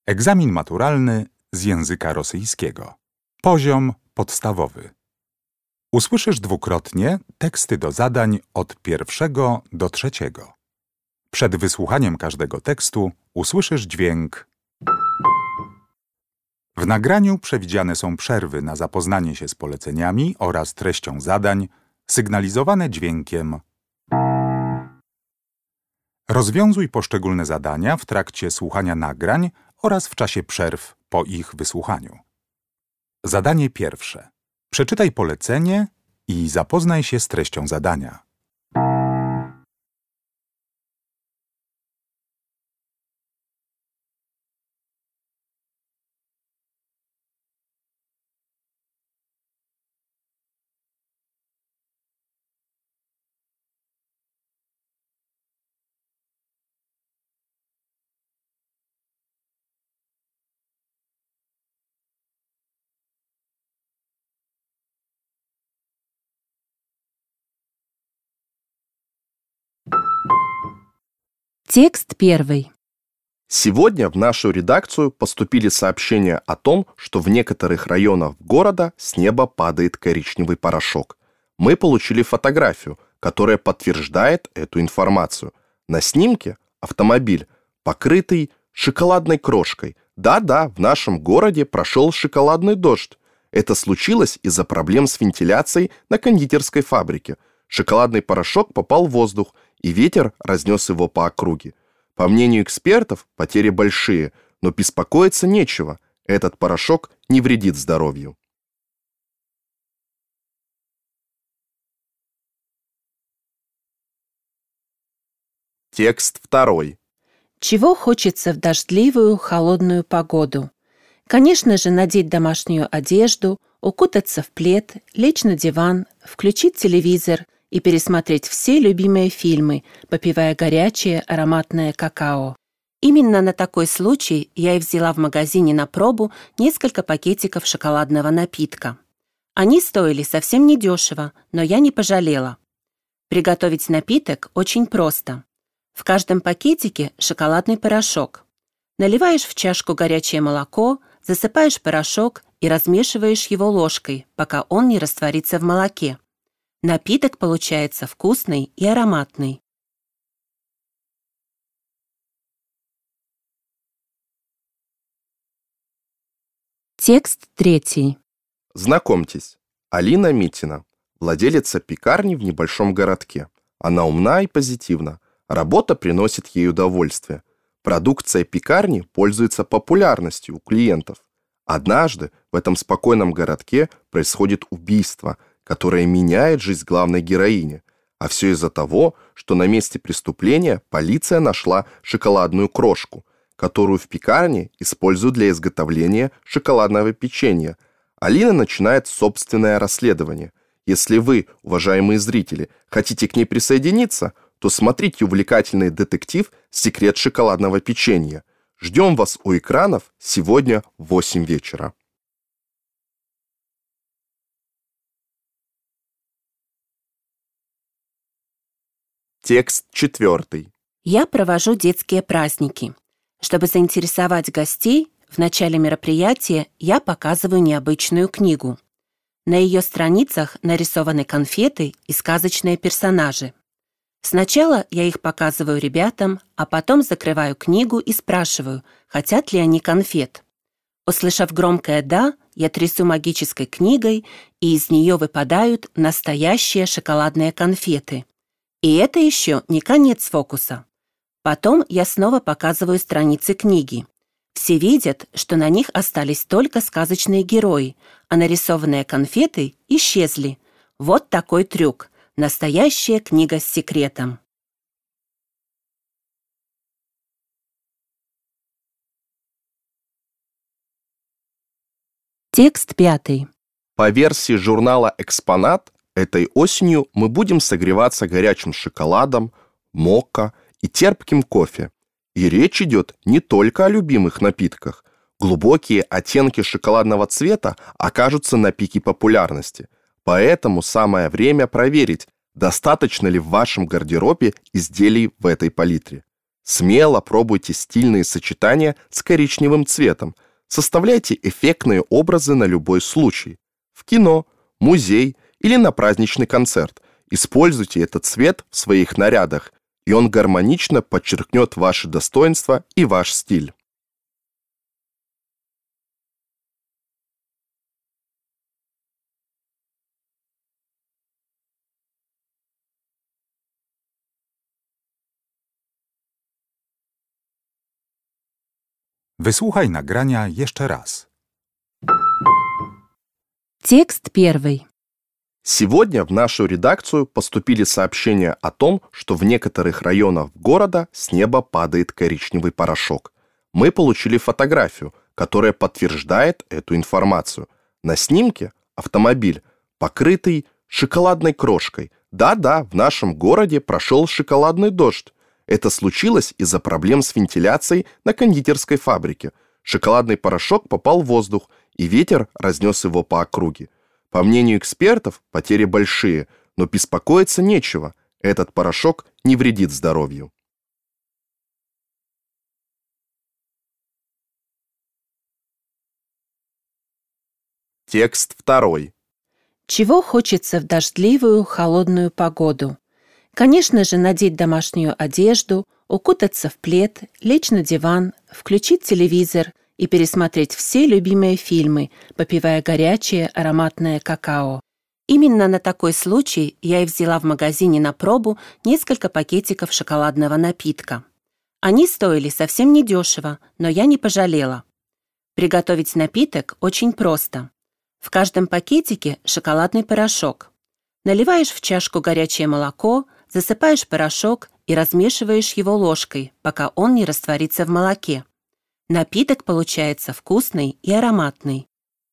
Egzamin maturalny z języka rosyjskiego. Poziom podstawowy. Usłyszysz dwukrotnie teksty do zadań od 1 do 3. Przed wysłuchaniem każdego tekstu usłyszysz dźwięk. W nagraniu przewidziane są przerwy na zapoznanie się z poleceniami oraz treścią zadań, sygnalizowane dźwiękiem. Rozwiązuj poszczególne zadania w trakcie słuchania nagrań oraz w czasie przerw po ich wysłuchaniu. Zadanie pierwsze. Przeczytaj polecenie i zapoznaj się z treścią zadania. Текст первый. Сегодня в нашу редакцию поступили сообщения о том, что в некоторых районах города с неба падает коричневый порошок. Мы получили фотографию, которая подтверждает эту информацию. На снимке автомобиль, покрытый шоколадной крошкой. Да-да, в нашем городе прошел шоколадный дождь. Это случилось из-за проблем с вентиляцией на кондитерской фабрике. Шоколадный порошок попал в воздух, и ветер разнес его по округе. По мнению экспертов, потери большие, но беспокоиться нечего. Этот порошок не вредит здоровью. Текст второй. Чего хочется в дождливую, холодную погоду? Конечно же, надеть домашнюю одежду, укутаться в плед, лечь на диван, включить телевизор и пересмотреть все любимые фильмы, попивая горячее ароматное какао. Именно на такой случай я и взяла в магазине на пробу несколько пакетиков шоколадного напитка. Они стоили совсем недешево, но я не пожалела. Приготовить напиток очень просто. В каждом пакетике шоколадный порошок. Наливаешь в чашку горячее молоко, засыпаешь порошок и размешиваешь его ложкой, пока он не растворится в молоке. Напиток получается вкусный и ароматный. Текст третий. Знакомьтесь, Алина Митина, владелица пекарни в небольшом городке. Она умна и позитивна. Работа приносит ей удовольствие. Продукция пекарни пользуется популярностью у клиентов. Однажды в этом спокойном городке происходит убийство, которое меняет жизнь главной героини. А все из-за того, что на месте преступления полиция нашла шоколадную крошку, которую в пекарне используют для изготовления шоколадного печенья. Алина начинает собственное расследование. Если вы, уважаемые зрители, хотите к ней присоединиться, то смотрите увлекательный детектив «Секрет шоколадного печенья». Ждем вас у экранов сегодня в 8 вечера. Текст четвертый. Я провожу детские праздники. Чтобы заинтересовать гостей, в начале мероприятия я показываю необычную книгу. На ее страницах нарисованы конфеты и сказочные персонажи. Сначала я их показываю ребятам, а потом закрываю книгу и спрашиваю, хотят ли они конфет. Услышав громкое «да», я трясу магической книгой, и из нее выпадают настоящие шоколадные конфеты. И это еще не конец фокуса. Потом я снова показываю страницы книги. Все видят, что на них остались только сказочные герои, а нарисованные конфеты исчезли. Вот такой трюк. Настоящая книга с секретом. Текст пятый. По версии журнала «Экспонат», этой осенью мы будем согреваться горячим шоколадом, мокко и терпким кофе. И речь идет не только о любимых напитках. Глубокие оттенки шоколадного цвета окажутся на пике популярности. Поэтому самое время проверить, достаточно ли в вашем гардеробе изделий в этой палитре. Смело пробуйте стильные сочетания с коричневым цветом. Составляйте эффектные образы на любой случай. В кино, музей или на праздничный концерт. Используйте этот цвет в своих нарядах, и он гармонично подчеркнет ваши достоинства и ваш стиль. Wysłuchaj nagrania jeszcze raz. Текст первый. Сегодня в нашу редакцию поступили сообщения о том, что в некоторых районах города с неба падает коричневый порошок. Мы получили фотографию, которая подтверждает эту информацию. На снимке автомобиль, покрытый шоколадной крошкой. Да-да, в нашем городе прошел шоколадный дождь. Это случилось из-за проблем с вентиляцией на кондитерской фабрике. Шоколадный порошок попал в воздух, и ветер разнес его по округе. По мнению экспертов, потери большие, но беспокоиться нечего. Этот порошок не вредит здоровью. Текст второй. Чего хочется в дождливую, холодную погоду? Конечно же, надеть домашнюю одежду, укутаться в плед, лечь на диван, включить телевизор и пересмотреть все любимые фильмы, попивая горячее ароматное какао. Именно на такой случай я и взяла в магазине на пробу несколько пакетиков шоколадного напитка. Они стоили совсем недешево, но я не пожалела. Приготовить напиток очень просто. В каждом пакетике шоколадный порошок. Наливаешь в чашку горячее молоко, засыпаешь порошок и размешиваешь его ложкой, пока он не растворится в молоке. Напиток получается вкусный и ароматный.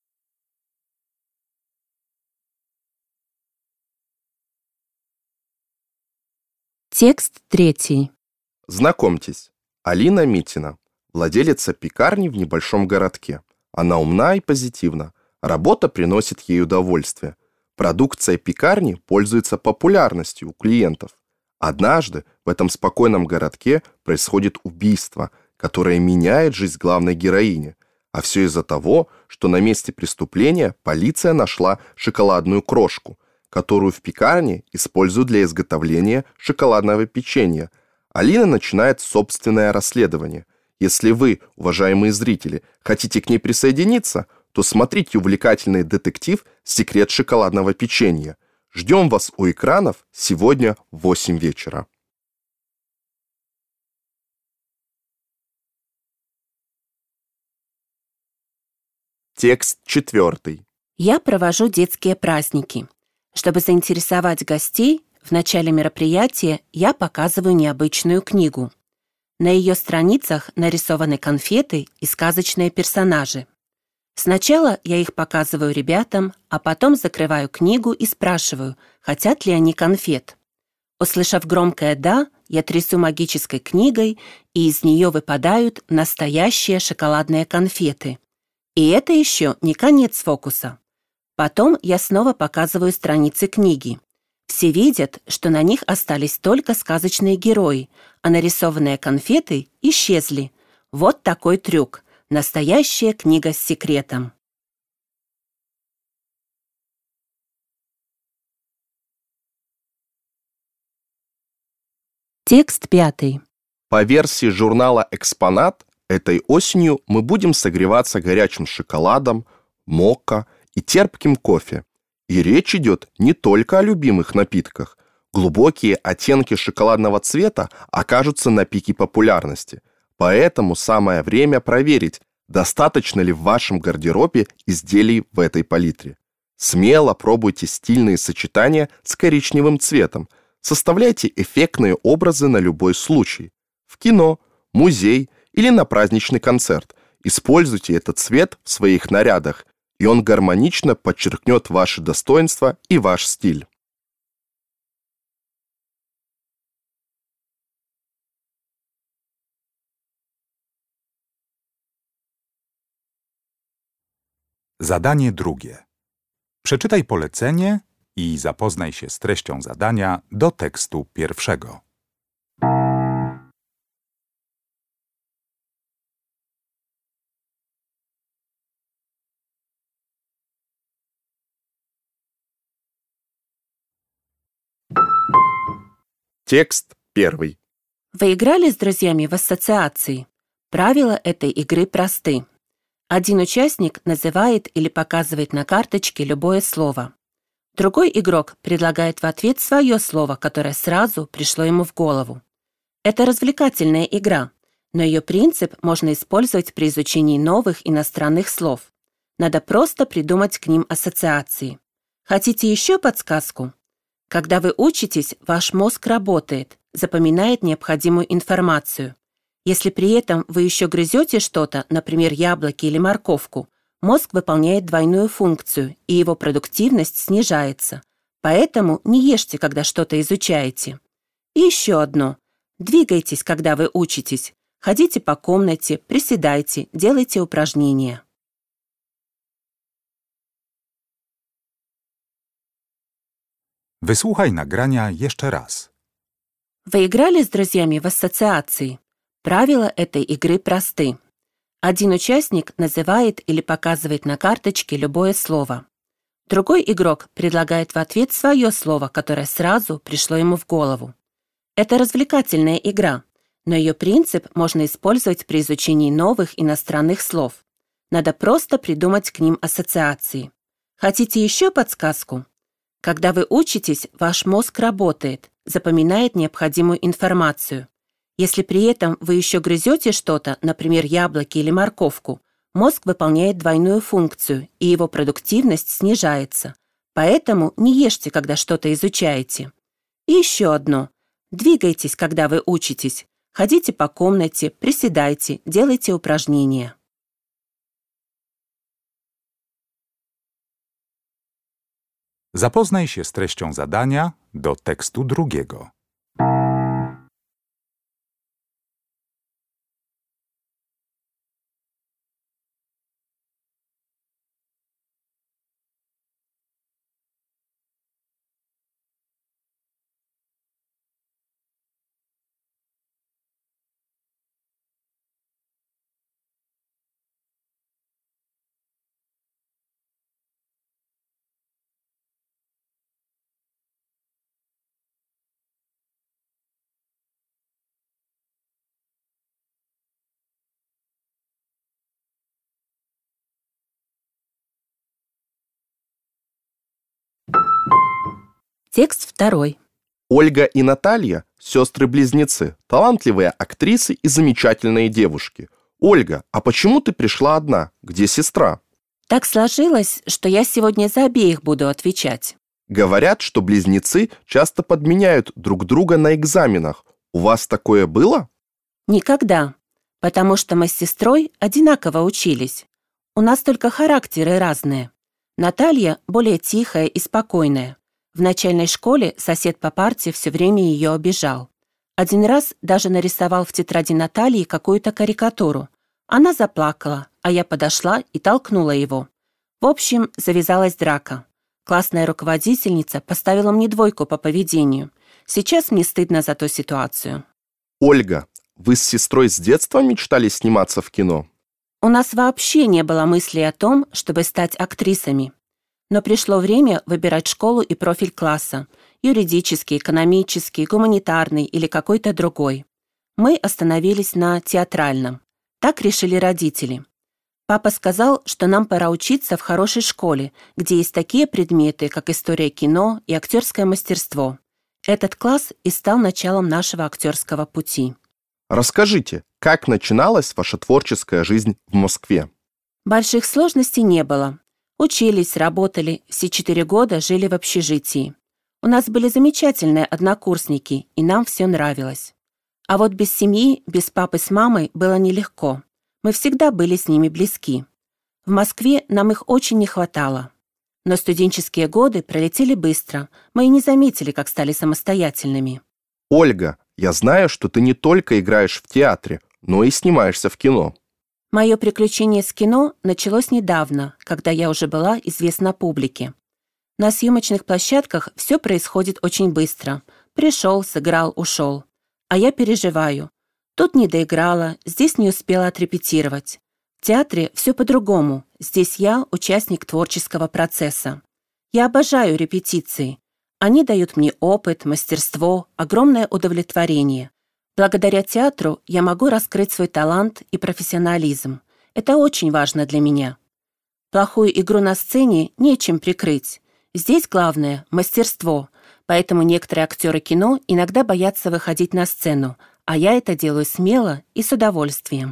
Текст третий. Знакомьтесь, Алина Митина, владелица пекарни в небольшом городке. Она умна и позитивна. Работа приносит ей удовольствие. Продукция пекарни пользуется популярностью у клиентов. Однажды в этом спокойном городке происходит убийство, которое меняет жизнь главной героини. А все из-за того, что на месте преступления полиция нашла шоколадную крошку, которую в пекарне используют для изготовления шоколадного печенья. Алина начинает собственное расследование. Если вы, уважаемые зрители, хотите к ней присоединиться, то смотрите увлекательный детектив «Секрет шоколадного печенья». Ждем вас у экранов сегодня в 8 вечера. Текст четвертый. Я провожу детские праздники. Чтобы заинтересовать гостей, в начале мероприятия я показываю необычную книгу. На ее страницах нарисованы конфеты и сказочные персонажи. Сначала я их показываю ребятам, а потом закрываю книгу и спрашиваю, хотят ли они конфет. Услышав громкое «да», я трясу магической книгой, и из нее выпадают настоящие шоколадные конфеты. И это еще не конец фокуса. Потом я снова показываю страницы книги. Все видят, что на них остались только сказочные герои, а нарисованные конфеты исчезли. Вот такой трюк. Настоящая книга с секретом. Текст пятый. По версии журнала «Экспонат», этой осенью мы будем согреваться горячим шоколадом, мокко и терпким кофе. И речь идет не только о любимых напитках. Глубокие оттенки шоколадного цвета окажутся на пике популярности. Поэтому самое время проверить, достаточно ли в вашем гардеробе изделий в этой палитре. Смело пробуйте стильные сочетания с коричневым цветом. Составляйте эффектные образы на любой случай. В кино, музей или на праздничный концерт. Используйте этот цвет в своих нарядах, и он гармонично подчеркнет ваши достоинства и ваш стиль. Zadanie drugie. Przeczytaj polecenie i zapoznaj się z treścią zadania do tekstu pierwszego. Текст 1. Вы играли с друзьями в ассоциации? Правила этой игры просты. Один участник называет или показывает на карточке любое слово. Другой игрок предлагает в ответ свое слово, которое сразу пришло ему в голову. Это развлекательная игра, но ее принцип можно использовать при изучении новых иностранных слов. Надо просто придумать к ним ассоциации. Хотите еще подсказку? Когда вы учитесь, ваш мозг работает, запоминает необходимую информацию. Если при этом вы еще грызете что-то, например, яблоки или морковку, мозг выполняет двойную функцию, и его продуктивность снижается. Поэтому не ешьте, когда что-то изучаете. И еще одно. Двигайтесь, когда вы учитесь. Ходите по комнате, приседайте, делайте упражнения. Wysłuchaj nagrania jeszcze raz. Вы играли с друзьями в ассоциации? Правила этой игры просты. Один участник называет или показывает на карточке любое слово. Другой игрок предлагает в ответ свое слово, которое сразу пришло ему в голову. Это развлекательная игра, но ее принцип можно использовать при изучении новых иностранных слов. Надо просто придумать к ним ассоциации. Хотите еще подсказку? Когда вы учитесь, ваш мозг работает, запоминает необходимую информацию. Если при этом вы еще грызете что-то, например, яблоки или морковку, мозг выполняет двойную функцию, и его продуктивность снижается. Поэтому не ешьте, когда что-то изучаете. И еще одно. Двигайтесь, когда вы учитесь. Ходите по комнате, приседайте, делайте упражнения. Zapoznaj się z treścią zadania do tekstu drugiego. Текст 2. Ольга и Наталья – сестры-близнецы, талантливые актрисы и замечательные девушки. Ольга, а почему ты пришла одна? Где сестра? Так сложилось, что я сегодня за обеих буду отвечать. Говорят, что близнецы часто подменяют друг друга на экзаменах. У вас такое было? Никогда, потому что мы с сестрой одинаково учились. У нас только характеры разные. Наталья более тихая и спокойная. В начальной школе сосед по парте все время ее обижал. Один раз даже нарисовал в тетради Натальи какую-то карикатуру. Она заплакала, а я подошла и толкнула его. В общем, завязалась драка. Классная руководительница поставила мне 2 по поведению. Сейчас мне стыдно за ту ситуацию. Ольга, вы с сестрой с детства мечтали сниматься в кино? У нас вообще не было мыслей о том, чтобы стать актрисами. Но пришло время выбирать школу и профиль класса – юридический, экономический, гуманитарный или какой-то другой. Мы остановились на театральном. Так решили родители. Папа сказал, что нам пора учиться в хорошей школе, где есть такие предметы, как история кино и актерское мастерство. Этот класс и стал началом нашего актерского пути. Расскажите, как начиналась ваша творческая жизнь в Москве? Больших сложностей не было. Учились, работали, все 4 года жили в общежитии. У нас были замечательные однокурсники, и нам все нравилось. А вот без семьи, без папы с мамой было нелегко. Мы всегда были с ними близки. В Москве нам их очень не хватало. Но студенческие годы пролетели быстро. Мы и не заметили, как стали самостоятельными. Ольга, я знаю, что ты не только играешь в театре, но и снимаешься в кино. Мое приключение с кино началось недавно, когда я уже была известна публике. На съемочных площадках все происходит очень быстро. Пришел, сыграл, ушел. А я переживаю. Тут не доиграла, здесь не успела отрепетировать. В театре все по-другому. Здесь я участник творческого процесса. Я обожаю репетиции. Они дают мне опыт, мастерство, огромное удовлетворение. Благодаря театру я могу раскрыть свой талант и профессионализм. Это очень важно для меня. Плохую игру на сцене нечем прикрыть. Здесь главное – мастерство. Поэтому некоторые актеры кино иногда боятся выходить на сцену, а я это делаю смело и с удовольствием.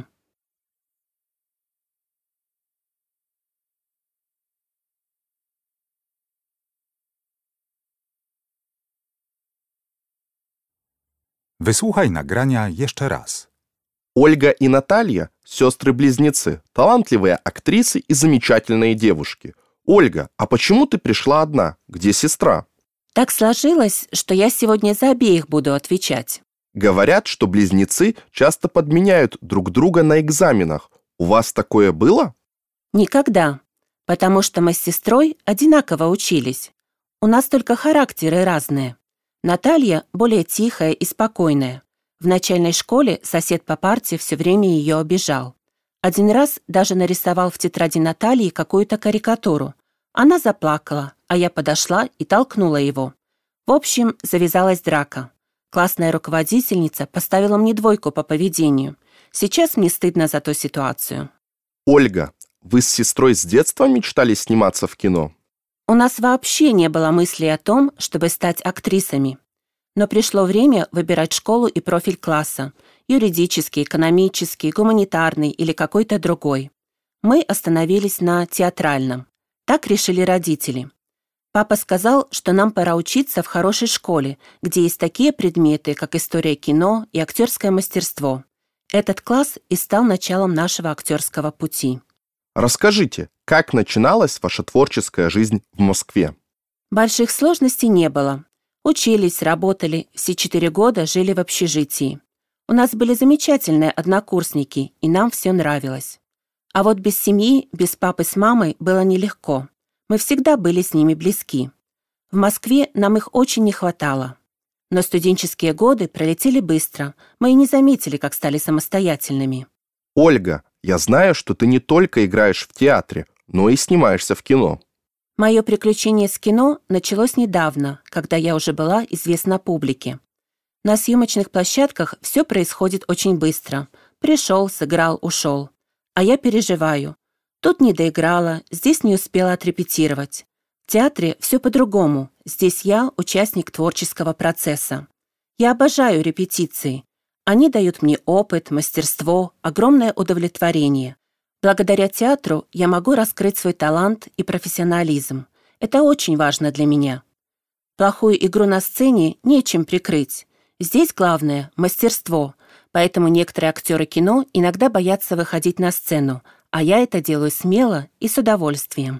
Wysłuchaj nagrania jeszcze raz. Ольга и Наталья – сестры-близнецы, талантливые актрисы и замечательные девушки. Ольга, а почему ты пришла одна? Где сестра? Так сложилось, что я сегодня за обеих буду отвечать. Говорят, что близнецы часто подменяют друг друга на экзаменах. У вас такое было? Никогда, потому что мы с сестрой одинаково учились. У нас только характеры разные. Наталья более тихая и спокойная. В начальной школе сосед по парте все время ее обижал. Один раз даже нарисовал в тетради Натальи какую-то карикатуру. Она заплакала, а я подошла и толкнула его. В общем, завязалась драка. Классная руководительница поставила мне 2 по поведению. Сейчас мне стыдно за ту ситуацию. Ольга, вы с сестрой с детства мечтали сниматься в кино? У нас вообще не было мысли о том, чтобы стать актрисами. Но пришло время выбирать школу и профиль класса – юридический, экономический, гуманитарный или какой-то другой. Мы остановились на театральном. Так решили родители. Папа сказал, что нам пора учиться в хорошей школе, где есть такие предметы, как история кино и актерское мастерство. Этот класс и стал началом нашего актерского пути. Расскажите, как начиналась ваша творческая жизнь в Москве? Больших сложностей не было. Учились, работали, все 4 года жили в общежитии. У нас были замечательные однокурсники, и нам все нравилось. А вот без семьи, без папы с мамой было нелегко. Мы всегда были с ними близки. В Москве нам их очень не хватало. Но студенческие годы пролетели быстро. Мы и не заметили, как стали самостоятельными. Ольга, я знаю, что ты не только играешь в театре, но и снимаешься в кино. Мое приключение с кино началось недавно, когда я уже была известна публике. На съемочных площадках все происходит очень быстро. Пришел, сыграл, ушел. А я переживаю. Тут не доиграла, здесь не успела отрепетировать. В театре все по-другому. Здесь я участник творческого процесса. Я обожаю репетиции. Они дают мне опыт, мастерство, огромное удовлетворение. Благодаря театру я могу раскрыть свой талант и профессионализм. Это очень важно для меня. Плохую игру на сцене нечем прикрыть. Здесь главное – мастерство. Поэтому некоторые актеры кино иногда боятся выходить на сцену, а я это делаю смело и с удовольствием.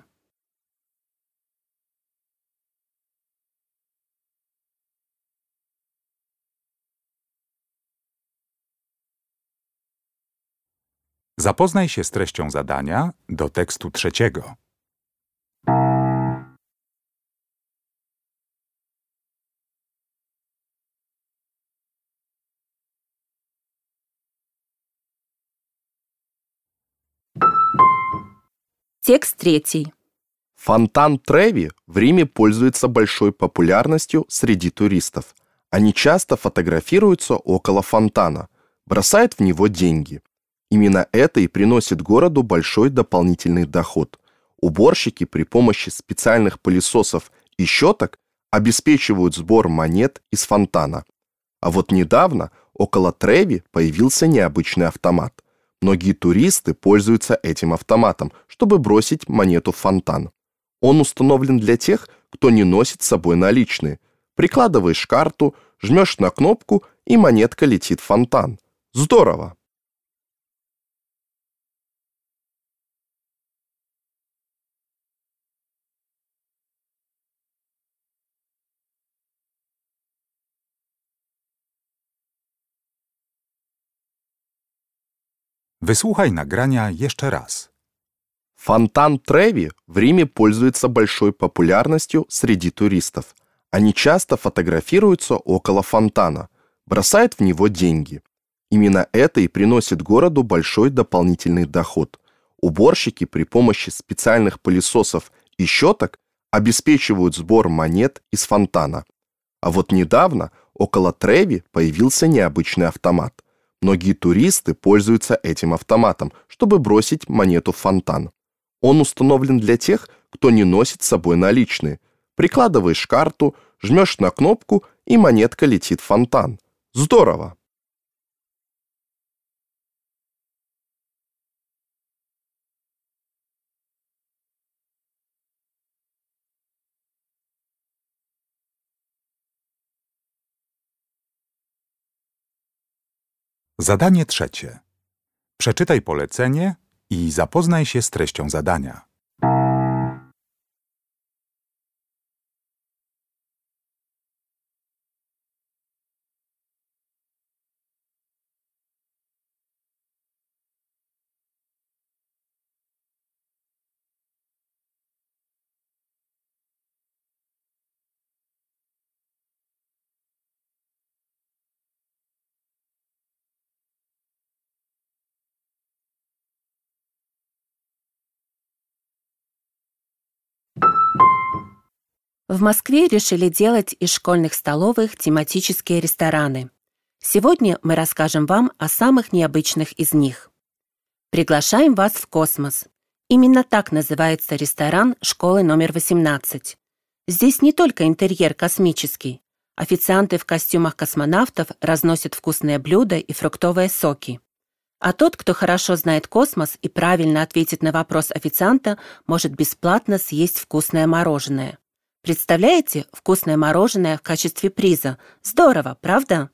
Zapoznaj się z treścią zadania do tekstu 3. Текст 3. Фонтан Треви в Риме пользуется большой популярностью среди туристов. Они часто фотографируются около фонтана, бросают в него деньги. Именно это и приносит городу большой дополнительный доход. Уборщики при помощи специальных пылесосов и щеток обеспечивают сбор монет из фонтана. А вот недавно около Треви появился необычный автомат. Многие туристы пользуются этим автоматом, чтобы бросить монету в фонтан. Он установлен для тех, кто не носит с собой наличные. Прикладываешь карту, жмешь на кнопку, и монетка летит в фонтан. Здорово! Wysłuchaj nagrania jeszcze raz. Фонтан Треви в Риме пользуется большой популярностью среди туристов. Они часто фотографируются около фонтана, бросают в него деньги. Именно это и приносит городу большой дополнительный доход. Уборщики при помощи специальных пылесосов и щеток обеспечивают сбор монет из фонтана. А вот недавно около Треви появился необычный автомат. Многие туристы пользуются этим автоматом, чтобы бросить монету в фонтан. Он установлен для тех, кто не носит с собой наличные. Прикладываешь карту, жмешь на кнопку, и монетка летит в фонтан. Здорово! Zadanie trzecie. Przeczytaj polecenie i zapoznaj się z treścią zadania. В Москве решили делать из школьных столовых тематические рестораны. Сегодня мы расскажем вам о самых необычных из них. Приглашаем вас в космос. Именно так называется ресторан школы номер 18. Здесь не только интерьер космический. Официанты в костюмах космонавтов разносят вкусные блюда и фруктовые соки. А тот, кто хорошо знает космос и правильно ответит на вопрос официанта, может бесплатно съесть вкусное мороженое. Представляете, вкусное мороженое в качестве приза. Здорово, правда?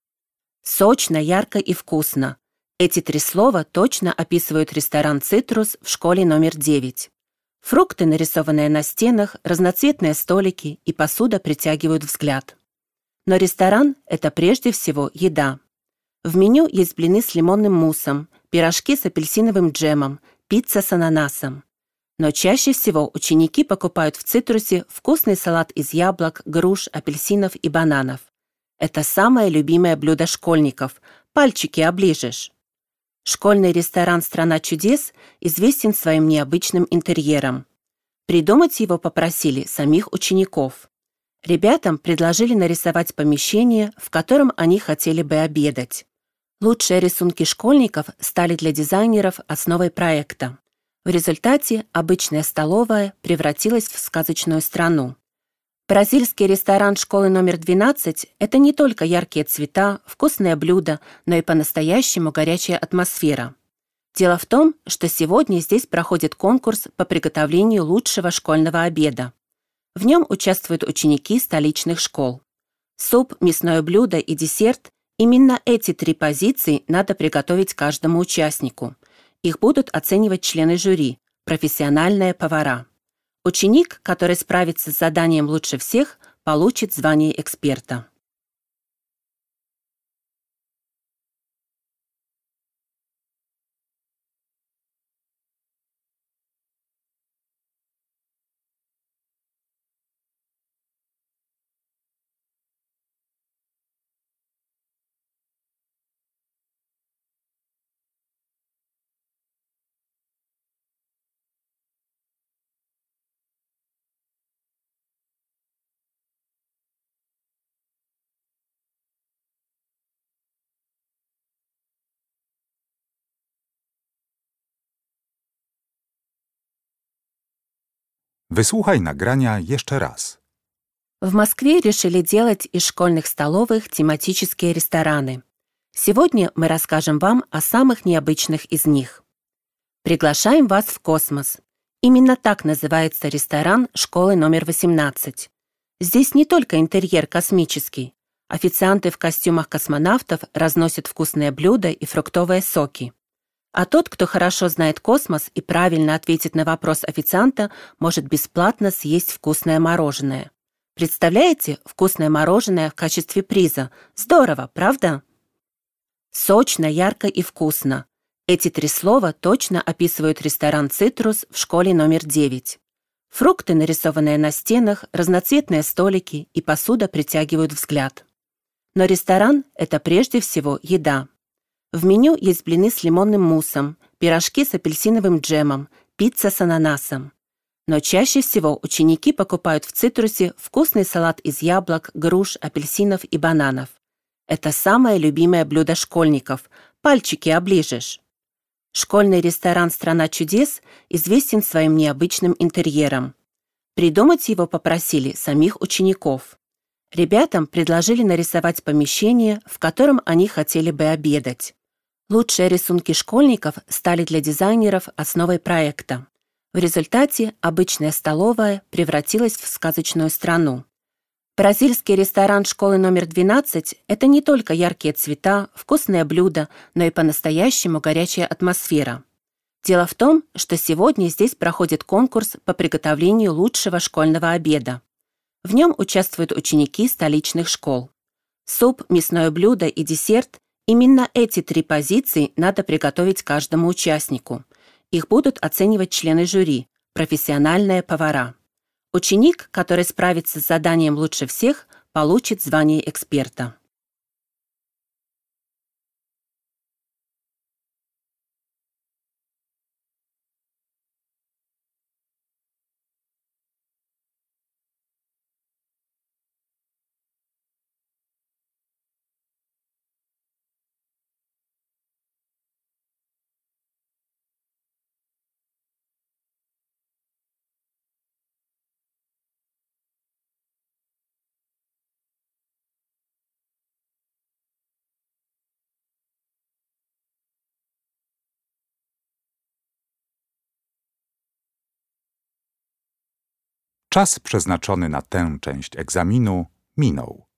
Сочно, ярко и вкусно. Эти три слова точно описывают ресторан «Цитрус» в школе номер 9. Фрукты, нарисованные на стенах, разноцветные столики и посуда притягивают взгляд. Но ресторан – это прежде всего еда. В меню есть блины с лимонным муссом, пирожки с апельсиновым джемом, пицца с ананасом. Но чаще всего ученики покупают в «Цитрусе» вкусный салат из яблок, груш, апельсинов и бананов. Это самое любимое блюдо школьников. Пальчики оближешь. Школьный ресторан «Страна чудес» известен своим необычным интерьером. Придумать его попросили самих учеников. Ребятам предложили нарисовать помещение, в котором они хотели бы обедать. Лучшие рисунки школьников стали для дизайнеров основой проекта. В результате обычная столовая превратилась в сказочную страну. Бразильский ресторан школы номер 12 – это не только яркие цвета, вкусные блюда, но и по-настоящему горячая атмосфера. Дело в том, что сегодня здесь проходит конкурс по приготовлению лучшего школьного обеда. В нем участвуют ученики столичных школ. Суп, мясное блюдо и десерт – именно эти три позиции надо приготовить каждому участнику. Их будут оценивать члены жюри, профессиональные повара. Ученик, который справится с заданием лучше всех, получит звание эксперта. Wysłuchaj nagrania jeszcze raz. В Москве решили делать из школьных столовых тематические рестораны. Сегодня мы расскажем вам о самых необычных из них. Приглашаем вас в космос. Именно так называется ресторан школы номер 18. Здесь не только интерьер космический. Официанты в костюмах космонавтов разносят вкусные блюда и фруктовые соки. А тот, кто хорошо знает космос и правильно ответит на вопрос официанта, может бесплатно съесть вкусное мороженое. Представляете, вкусное мороженое в качестве приза. Здорово, правда? Сочно, ярко и вкусно. Эти три слова точно описывают ресторан «Цитрус» в школе номер 9. Фрукты, нарисованные на стенах, разноцветные столики и посуда притягивают взгляд. Но ресторан – это прежде всего еда. В меню есть блины с лимонным муссом, пирожки с апельсиновым джемом, пицца с ананасом. Но чаще всего ученики покупают в цитрусе вкусный салат из яблок, груш, апельсинов и бананов. Это самое любимое блюдо школьников. Пальчики оближешь. Школьный ресторан «Страна чудес» известен своим необычным интерьером. Придумать его попросили самих учеников. Ребятам предложили нарисовать помещение, в котором они хотели бы обедать. Лучшие рисунки школьников стали для дизайнеров основой проекта. В результате обычная столовая превратилась в сказочную страну. Бразильский ресторан школы номер 12 – это не только яркие цвета, вкусные блюда, но и по-настоящему горячая атмосфера. Дело в том, что сегодня здесь проходит конкурс по приготовлению лучшего школьного обеда. В нем участвуют ученики столичных школ. Суп, мясное блюдо и десерт – именно эти 3 позиции надо приготовить каждому участнику. Их будут оценивать члены жюри – профессиональные повара. Ученик, который справится с заданием лучше всех, получит звание эксперта. Czas przeznaczony na tę część egzaminu minął.